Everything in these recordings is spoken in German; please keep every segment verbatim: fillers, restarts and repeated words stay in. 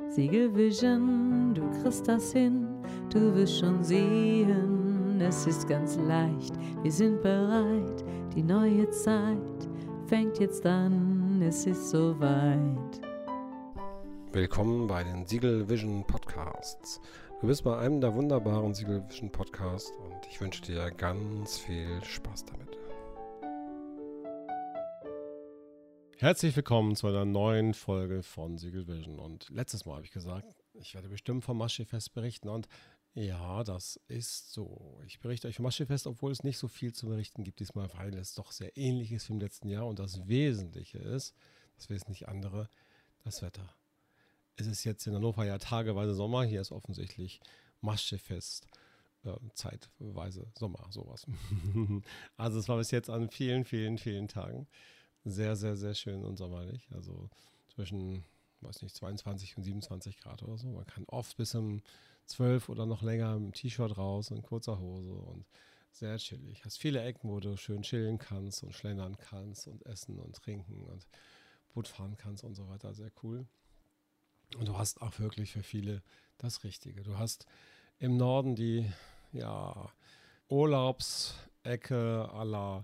Siegelvision, du kriegst das hin, du wirst schon sehen, es ist ganz leicht, wir sind bereit, die neue Zeit fängt jetzt an, es ist soweit. Willkommen bei den Siegelvision Podcasts. Du bist bei einem der wunderbaren Siegelvision Podcasts und ich wünsche dir ganz viel Spaß damit. Herzlich willkommen zu einer neuen Folge von Siegelvision. Und letztes Mal habe ich gesagt, ich werde bestimmt vom Maschsee-Fest berichten. Und ja, das ist so. Ich berichte euch vom Maschsee-Fest, obwohl es nicht so viel zu berichten gibt diesmal, weil es doch sehr ähnlich ist wie im letzten Jahr. Und das Wesentliche ist, das wesentlich andere, das Wetter. Es ist jetzt in Hannover ja tageweise Sommer. Hier ist offensichtlich Maschsee-Fest. Äh, zeitweise Sommer, sowas. Also es war bis jetzt an vielen, vielen, vielen Tagen sehr, sehr, sehr schön und sommerlich. Also zwischen, weiß nicht, zweiundzwanzig und siebenundzwanzig Grad oder so. Man kann oft bis um zwölf oder noch länger im T-Shirt raus und in kurzer Hose und sehr chillig. Hast viele Ecken, wo du schön chillen kannst und schlendern kannst und essen und trinken und Boot fahren kannst und so weiter. Sehr cool. Und du hast auch wirklich für viele das Richtige. Du hast im Norden die, ja, Urlaubsecke à la,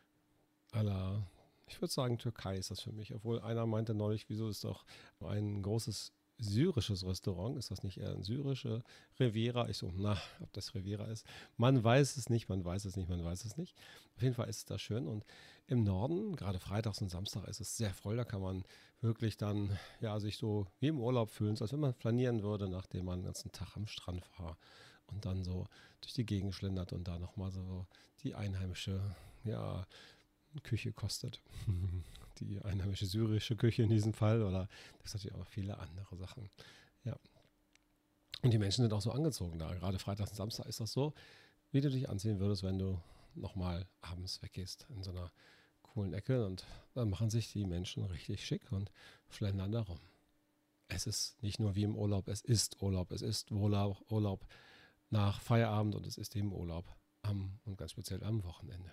à la ich würde sagen, Türkei ist das für mich. Obwohl einer meinte neulich, wieso ist doch ein großes syrisches Restaurant? Ist das nicht eher ein syrische Riviera? Ich so, na, ob das Riviera ist. Man weiß es nicht, man weiß es nicht, man weiß es nicht. Auf jeden Fall ist es da schön. Und im Norden, gerade freitags und Samstag, ist es sehr voll. Da kann man wirklich dann ja sich so wie im Urlaub fühlen, als wenn man flanieren würde, nachdem man den ganzen Tag am Strand war und dann so durch die Gegend schlendert und da nochmal so die einheimische, ja, Küche kostet. Die einheimische syrische Küche in diesem Fall oder das ist natürlich auch viele andere Sachen. Ja. Und die Menschen sind auch so angezogen da. Gerade Freitag und Samstag ist das so, wie du dich anziehen würdest, wenn du nochmal abends weggehst in so einer coolen Ecke und dann machen sich die Menschen richtig schick und schlendern da rum. Es ist nicht nur wie im Urlaub, es ist Urlaub. Es ist Urlaub, Urlaub nach Feierabend und es ist eben Urlaub am und ganz speziell am Wochenende.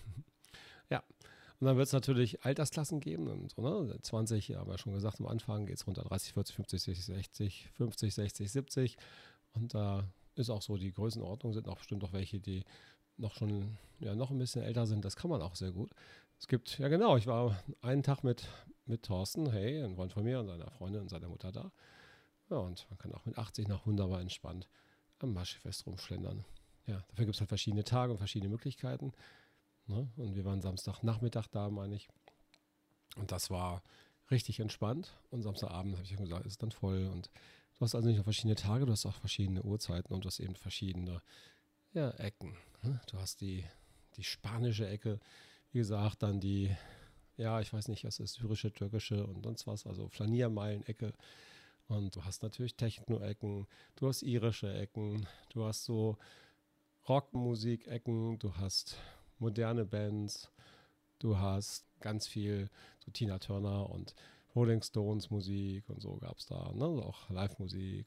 Ja, und dann wird es natürlich Altersklassen geben. Und, so, ne? zwanzig, ja, haben wir schon gesagt, am Anfang geht es runter dreißig, vierzig, fünfzig, sechzig, fünfzig, sechzig, siebzig. Und da ist auch so, die Größenordnung sind auch bestimmt auch welche, die noch schon, ja, noch ein bisschen älter sind. Das kann man auch sehr gut. Es gibt, ja genau, ich war einen Tag mit, mit Thorsten, hey, ein Freund von mir und seiner Freundin und seiner Mutter da. Ja, und man kann auch mit achtzig noch wunderbar entspannt am Maschsee-Fest rumschlendern. Ja, dafür gibt es halt verschiedene Tage und verschiedene Möglichkeiten. Ne? Und wir waren Samstagnachmittag da, meine ich. Und das war richtig entspannt. Und Samstagabend, habe ich ja gesagt, ist dann voll. Und du hast also nicht nur verschiedene Tage, du hast auch verschiedene Uhrzeiten und du hast eben verschiedene ja, Ecken. Ne? Du hast die, die spanische Ecke, wie gesagt, dann die, ja, ich weiß nicht, was ist, syrische, türkische und sonst was, also Flaniermeilen-Ecke. Und du hast natürlich Techno-Ecken, du hast irische Ecken, du hast so Rockmusik-Ecken, du hast moderne Bands, du hast ganz viel so Tina Turner und Rolling Stones Musik und so gab es da, ne? Also auch Live-Musik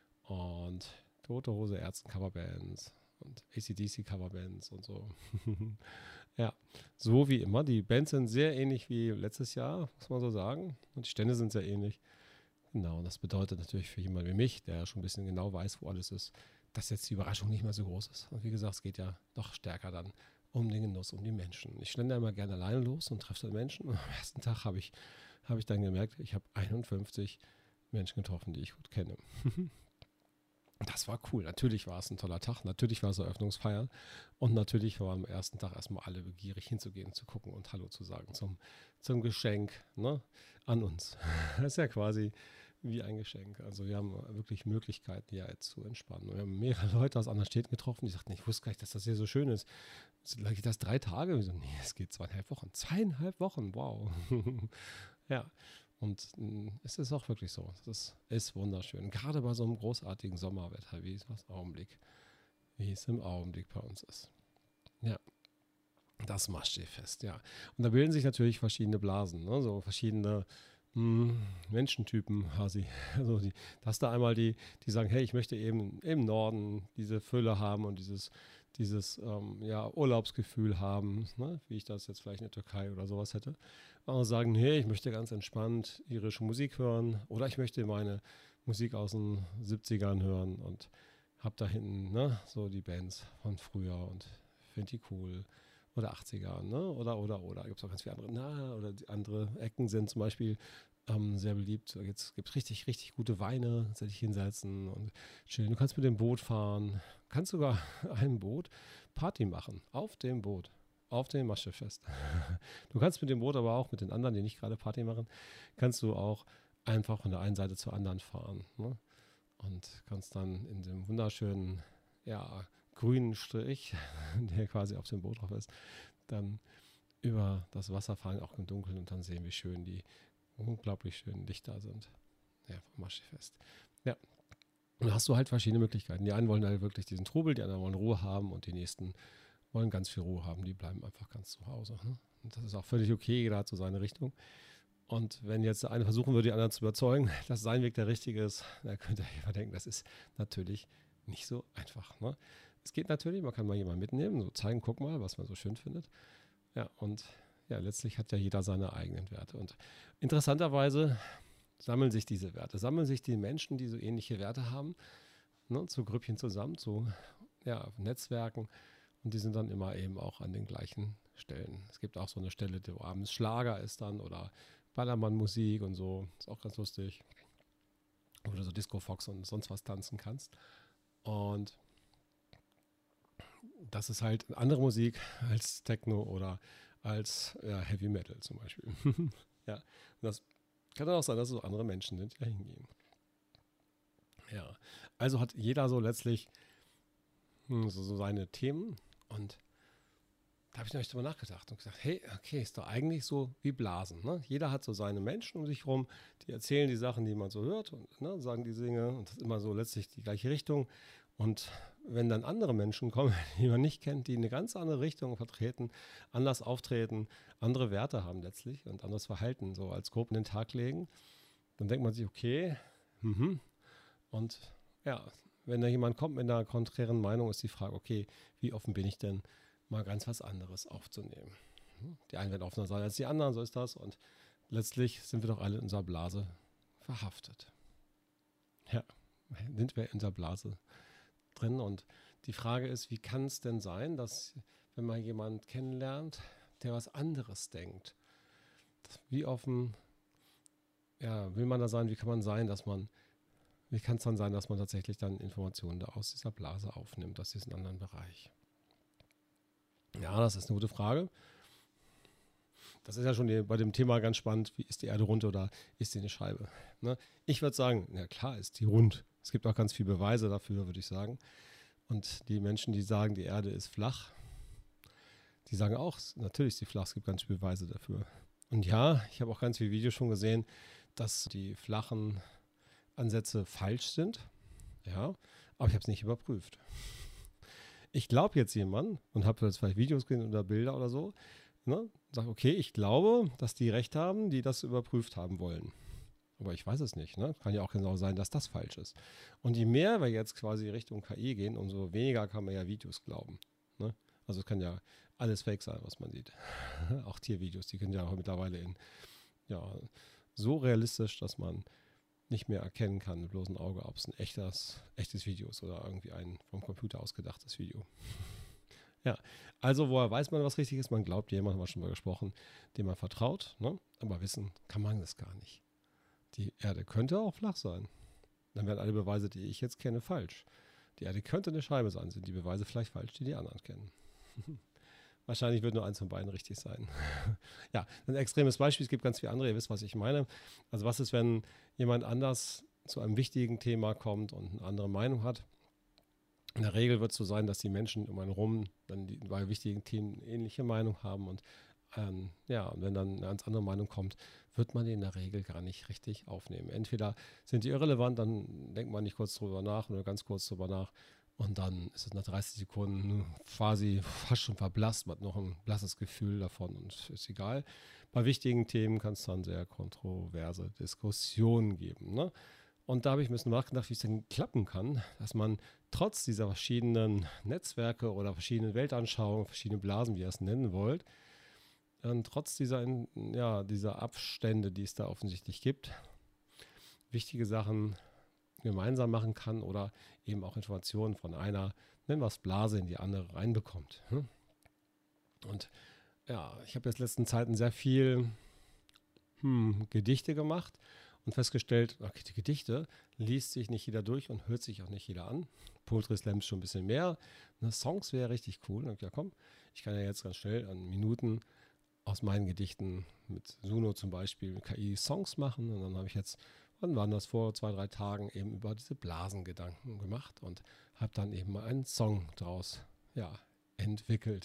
und Tote Hose Ärzte Coverbands und A C D C Coverbands und so. Ja, so wie immer. Die Bands sind sehr ähnlich wie letztes Jahr, muss man so sagen. Und die Stände sind sehr ähnlich. Genau, und das bedeutet natürlich für jemanden wie mich, der schon ein bisschen genau weiß, wo alles ist, dass jetzt die Überraschung nicht mehr so groß ist. Und wie gesagt, es geht ja doch stärker dann um den Genuss, um die Menschen. Ich schlender immer gerne alleine los und treffe dann Menschen. Und am ersten Tag habe ich, hab ich dann gemerkt, ich habe einundfünfzig Menschen getroffen, die ich gut kenne. Das war cool. Natürlich war es ein toller Tag. Natürlich war es Eröffnungsfeier. Und natürlich waren am ersten Tag erstmal alle begierig hinzugehen, zu gucken und Hallo zu sagen zum, zum Geschenk, ne, an uns. Das ist ja quasi wie ein Geschenk. Also wir haben wirklich Möglichkeiten, ja, jetzt zu entspannen. Und wir haben mehrere Leute aus anderen Städten getroffen, die sagten, ich wusste gar nicht, dass das hier so schön ist. Geht das drei Tage? Ich so, nee, es geht zweieinhalb Wochen. Zweieinhalb Wochen, wow. Ja, und mh, es ist auch wirklich so. Es ist, ist wunderschön. Gerade bei so einem großartigen Sommerwetter, wie es im Augenblick, wie es im Augenblick bei uns ist. Ja. Das Maschsee-Fest, ja. Und da bilden sich natürlich verschiedene Blasen, ne? So verschiedene mh, Menschentypen, quasi. Also die, da hast du einmal die, die sagen, hey, ich möchte eben im Norden diese Fülle haben und dieses, dieses ähm, ja, Urlaubsgefühl haben, ne? Wie ich das jetzt vielleicht in der Türkei oder sowas hätte. Aber sagen, hey, ich möchte ganz entspannt irische Musik hören oder ich möchte meine, Musik aus den siebzigern hören und habe da hinten, ne, so die Bands von früher und finde die cool. Oder achtziger, ne? Oder, oder, oder. Gibt es auch ganz viele andere. Na, oder die andere Ecken sind zum Beispiel ähm, sehr beliebt. Jetzt gibt es richtig, richtig gute Weine, soll ich hinsetzen und chillen. Du kannst mit dem Boot fahren. Kannst sogar ein Boot Party machen. Auf dem Boot. Auf dem Maschefest. Du kannst mit dem Boot, aber auch mit den anderen, die nicht gerade Party machen, kannst du auch einfach von der einen Seite zur anderen fahren. Ne? Und kannst dann in dem wunderschönen, ja, grünen Strich, der quasi auf dem Boot drauf ist, dann über das Wasser fahren, auch im Dunkeln, und dann sehen, wie schön die unglaublich schönen Lichter sind. Ja, vom Maschefest. Ja. Und da hast du halt verschiedene Möglichkeiten. Die einen wollen halt wirklich diesen Trubel, die anderen wollen Ruhe haben und die nächsten wollen ganz viel Ruhe haben. Die bleiben einfach ganz zu Hause. Ne? Und das ist auch völlig okay, jeder hat so seine Richtung. Und wenn jetzt der eine versuchen würde, die anderen zu überzeugen, dass sein Weg der richtige ist, dann könnte jemand denken, das ist natürlich nicht so einfach. Ne? Es geht natürlich, man kann mal jemanden mitnehmen, so zeigen, guck mal, was man so schön findet. Ja, und ja, letztlich hat ja jeder seine eigenen Werte. Und interessanterweise sammeln sich diese Werte, sammeln sich die Menschen, die so ähnliche Werte haben, ne, zu Grüppchen zusammen, zu ja, Netzwerken. Und die sind dann immer eben auch an den gleichen Stellen. Es gibt auch so eine Stelle, wo abends Schlager ist dann oder Ballermann-Musik und so. Ist auch ganz lustig. Wo du so Disco-Fox und sonst was tanzen kannst. Und das ist halt andere Musik als Techno oder als ja, Heavy Metal zum Beispiel. Ja, und das kann dann auch sein, dass es so andere Menschen sind, die da hingehen. Ja, also hat jeder so letztlich hm, so, so seine Themen, und da habe ich neulich drüber nachgedacht und gesagt, hey, okay, ist doch eigentlich so wie Blasen. Ne? Jeder hat so seine Menschen um sich rum, die erzählen die Sachen, die man so hört und ne, sagen die Dinge, und das ist immer so letztlich die gleiche Richtung. Und wenn dann andere Menschen kommen, die man nicht kennt, die eine ganz andere Richtung vertreten, anders auftreten, andere Werte haben letztlich und anderes Verhalten so als Gruppe in den Tag legen, dann denkt man sich, okay, mhm. Und ja, wenn da jemand kommt mit einer konträren Meinung, ist die Frage, okay, wie offen bin ich denn, mal ganz was anderes aufzunehmen. Die einen werden offener sein als die anderen, so ist das. Und letztlich sind wir doch alle in unserer Blase verhaftet. Ja, sind wir in unserer Blase drin. Und die Frage ist, wie kann es denn sein, dass, wenn man jemanden kennenlernt, der was anderes denkt, wie offen ja, will man da sein, wie kann man sein, dass man, wie kann es dann sein, dass man tatsächlich dann Informationen da aus dieser Blase aufnimmt, aus diesem anderen Bereich? Ja, das ist eine gute Frage. Das ist ja schon die, bei dem Thema ganz spannend, wie ist die Erde rund oder ist sie eine Scheibe? Ne? Ich würde sagen, ja klar ist die rund. Es gibt auch ganz viele Beweise dafür, würde ich sagen. Und die Menschen, die sagen, die Erde ist flach, die sagen auch, natürlich ist sie flach, es gibt ganz viele Beweise dafür. Und ja, ich habe auch ganz viele Videos schon gesehen, dass die flachen Ansätze falsch sind. Ja, aber ich habe es nicht überprüft. Ich glaube jetzt jemanden und habe jetzt vielleicht Videos gesehen oder Bilder oder so, ne, sage, okay, ich glaube, dass die recht haben, die das überprüft haben wollen. Aber ich weiß es nicht. Ne? Kann ja auch genau sein, dass das falsch ist. Und je mehr wir jetzt quasi Richtung K I gehen, umso weniger kann man ja Videos glauben. Ne? Also es kann ja alles fake sein, was man sieht. Auch Tiervideos, die können ja auch mittlerweile in, ja, so realistisch, dass man nicht mehr erkennen kann mit bloßem Auge, ob es ein echtes, echtes Video ist oder irgendwie ein vom Computer ausgedachtes Video. Ja, also woher weiß man, was richtig ist? Man glaubt jemandem, haben wir schon mal gesprochen, dem man vertraut, ne? Aber wissen kann man das gar nicht. Die Erde könnte auch flach sein. Dann wären alle Beweise, die ich jetzt kenne, falsch. Die Erde könnte eine Scheibe sein, sind die Beweise vielleicht falsch, die die anderen kennen. Wahrscheinlich wird nur eins von beiden richtig sein. Ja, ein extremes Beispiel, es gibt ganz viele andere, ihr wisst, was ich meine. Also was ist, wenn jemand anders zu einem wichtigen Thema kommt und eine andere Meinung hat? In der Regel wird es so sein, dass die Menschen um einen rum dann die, bei wichtigen Themen eine ähnliche Meinung haben und ähm, ja, und wenn dann eine ganz andere Meinung kommt, wird man die in der Regel gar nicht richtig aufnehmen. Entweder sind die irrelevant, dann denkt man nicht kurz drüber nach oder ganz kurz drüber nach. Und dann ist es nach dreißig Sekunden quasi fast schon verblasst, man hat noch ein blasses Gefühl davon und ist egal. Bei wichtigen Themen kann es dann sehr kontroverse Diskussionen geben. Ne? Und da habe ich ein bisschen nachgedacht, wie es denn klappen kann, dass man trotz dieser verschiedenen Netzwerke oder verschiedenen Weltanschauungen, verschiedene Blasen, wie ihr es nennen wollt, dann trotz dieser, ja, dieser Abstände, die es da offensichtlich gibt, wichtige Sachen gemeinsam machen kann oder eben auch Informationen von einer, nennen wir es Blase, in die andere reinbekommt. Und ja, ich habe jetzt in letzten Zeiten sehr viel hm, Gedichte gemacht und festgestellt, okay, die Gedichte liest sich nicht jeder durch und hört sich auch nicht jeder an. Poetry Slams schon ein bisschen mehr. Ne, Songs wäre richtig cool. Und ja, komm, ich kann ja jetzt ganz schnell an Minuten aus meinen Gedichten mit Suno zum Beispiel mit K I Songs machen. Und dann habe ich jetzt, wann waren das, vor zwei, drei Tagen eben über diese Blasengedanken gemacht und habe dann eben mal einen Song daraus ja, entwickelt.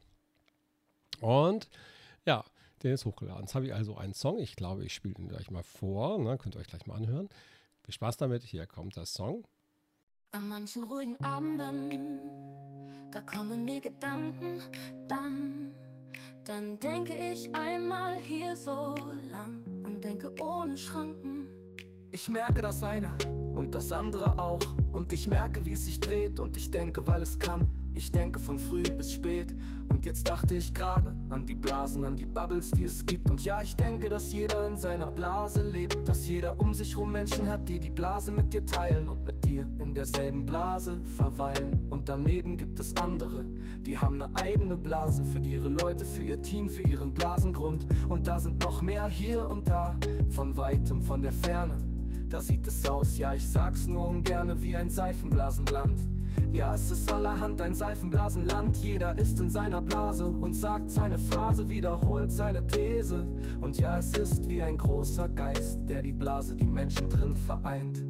Und ja, den ist hochgeladen. Jetzt habe ich also einen Song. Ich glaube, ich spiele den gleich mal vor. Ne? Könnt ihr euch gleich mal anhören. Viel Spaß damit. Hier kommt der Song. An manchen ruhigen Abenden, da kommen mir Gedanken, dann, dann denke ich einmal hier so lang und denke ohne Schranken. Ich merke das eine und das andere auch und ich merke, wie es sich dreht und ich denke, weil es kann. Ich denke von früh bis spät und jetzt dachte ich gerade an die Blasen, an die Bubbles, die es gibt. Und ja, ich denke, dass jeder in seiner Blase lebt, dass jeder um sich rum Menschen hat, die die Blase mit dir teilen und mit dir in derselben Blase verweilen. Und daneben gibt es andere, die haben eine eigene Blase für ihre Leute, für ihr Team, für ihren Blasengrund. Und da sind noch mehr hier und da, von weitem, von der Ferne. Da sieht es aus, ja, ich sag's nur ungerne, wie ein Seifenblasenland. Ja, es ist allerhand ein Seifenblasenland. Jeder ist in seiner Blase und sagt seine Phrase, wiederholt seine These. Und ja, es ist wie ein großer Geist, der die Blase, die Menschen drin vereint.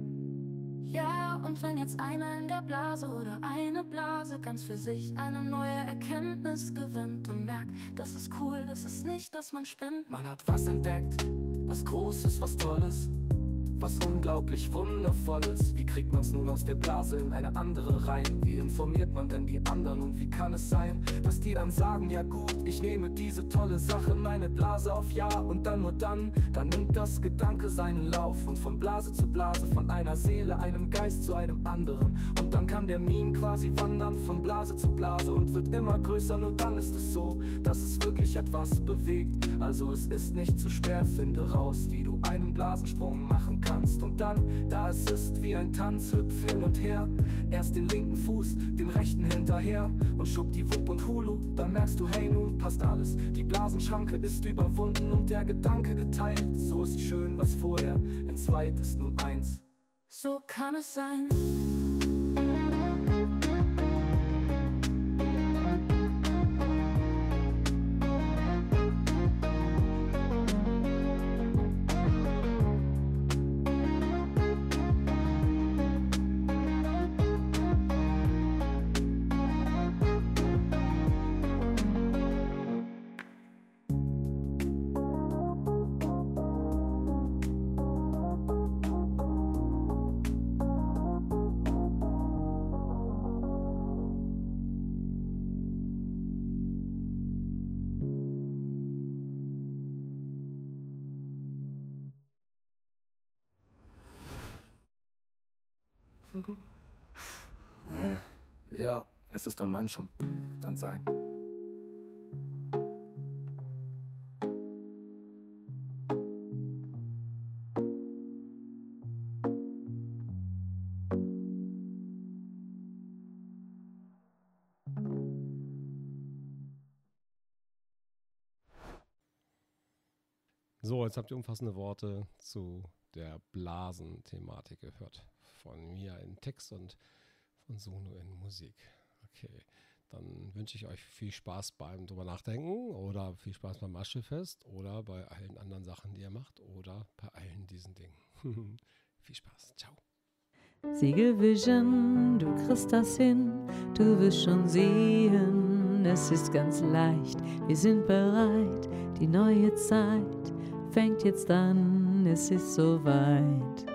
Ja, und wenn jetzt einer in der Blase oder eine Blase ganz für sich eine neue Erkenntnis gewinnt und merkt, das ist cool, das ist nicht, dass man spinnt. Man hat was entdeckt, was Großes, was Tolles, was unglaublich Wundervolles. Wie kriegt man's nun aus der Blase in eine andere rein? Wie informiert man denn die anderen und wie kann es sein, dass die dann sagen, ja gut, ich nehme diese tolle Sache, meine Blase auf ja und dann nur dann, dann nimmt das Gedanke seinen Lauf und von Blase zu Blase, von einer Seele, einem Geist zu einem anderen. Und dann kann der Meme quasi wandern von Blase zu Blase und wird immer größer, nur dann ist es so, dass es wirklich etwas bewegt. Also es ist nicht zu schwer, finde raus, wie du einen Blasensprung machen kannst. Und dann, da es ist wie ein Tanz, hüpf hin und her. Erst den linken Fuß, den rechten hinterher und schub die Wupp und Hulu. Dann merkst du, hey, nun passt alles. Die Blasenschranke ist überwunden und der Gedanke geteilt. So ist schön, was vorher in zweit ist nun eins. So kann es sein. Ja, es ist dann manchmal dann sein. So, jetzt habt ihr umfassende Worte zu der Blasen-Thematik gehört. Von mir in Text und von Suno in Musik. Okay, dann wünsche ich euch viel Spaß beim drüber nachdenken oder viel Spaß beim Aschefest oder bei allen anderen Sachen, die ihr macht oder bei allen diesen Dingen. Viel Spaß. Ciao. Siegelvision, du kriegst das hin, du wirst schon sehen, es ist ganz leicht, wir sind bereit, die neue Zeit fängt jetzt an, es ist soweit.